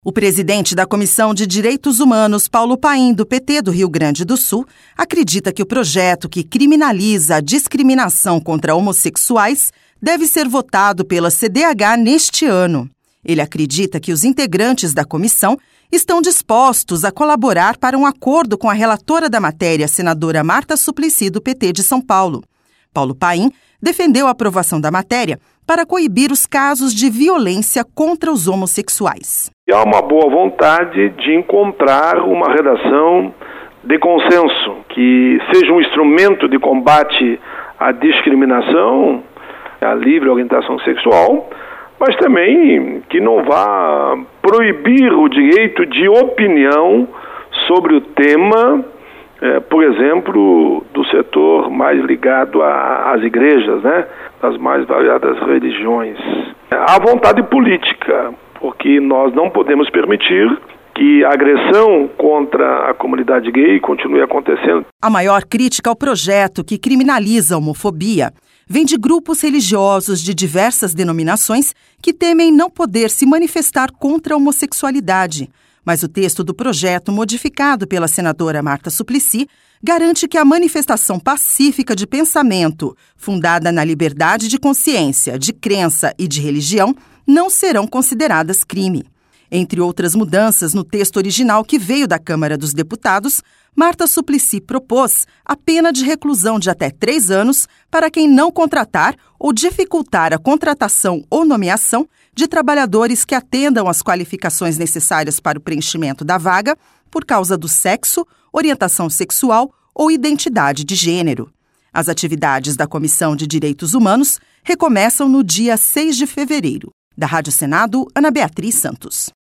O presidente da Comissão de Direitos Humanos, Paulo Paim, do PT do Rio Grande do Sul, acredita que o projeto que criminaliza a discriminação contra homossexuais deve ser votado pela CDH neste ano. Ele acredita que os integrantes da comissão estão dispostos a colaborar para um acordo com a relatora da matéria, senadora Marta Suplicy, do PT de São Paulo. Paulo Paim defendeu a aprovação da matéria para coibir os casos de violência contra os homossexuais. Há uma boa vontade de encontrar uma redação de consenso, que seja um instrumento de combate à discriminação, à livre orientação sexual, mas também que não vá proibir o direito de opinião sobre o tema, por exemplo, do setor mais ligado às igrejas, das mais variadas religiões. Há vontade política, porque nós não podemos permitir que a agressão contra a comunidade gay continue acontecendo. A maior crítica ao projeto que criminaliza a homofobia vem de grupos religiosos de diversas denominações que temem não poder se manifestar contra a homossexualidade. Mas o texto do projeto, modificado pela senadora Marta Suplicy, garante que a manifestação pacífica de pensamento, fundada na liberdade de consciência, de crença e de religião, não serão consideradas crime. Entre outras mudanças no texto original que veio da Câmara dos Deputados, Marta Suplicy propôs a pena de reclusão de até 3 anos para quem não contratar ou dificultar a contratação ou nomeação de trabalhadores que atendam às qualificações necessárias para o preenchimento da vaga por causa do sexo, orientação sexual ou identidade de gênero. As atividades da Comissão de Direitos Humanos recomeçam no dia 6 de fevereiro. Da Rádio Senado, Ana Beatriz Santos.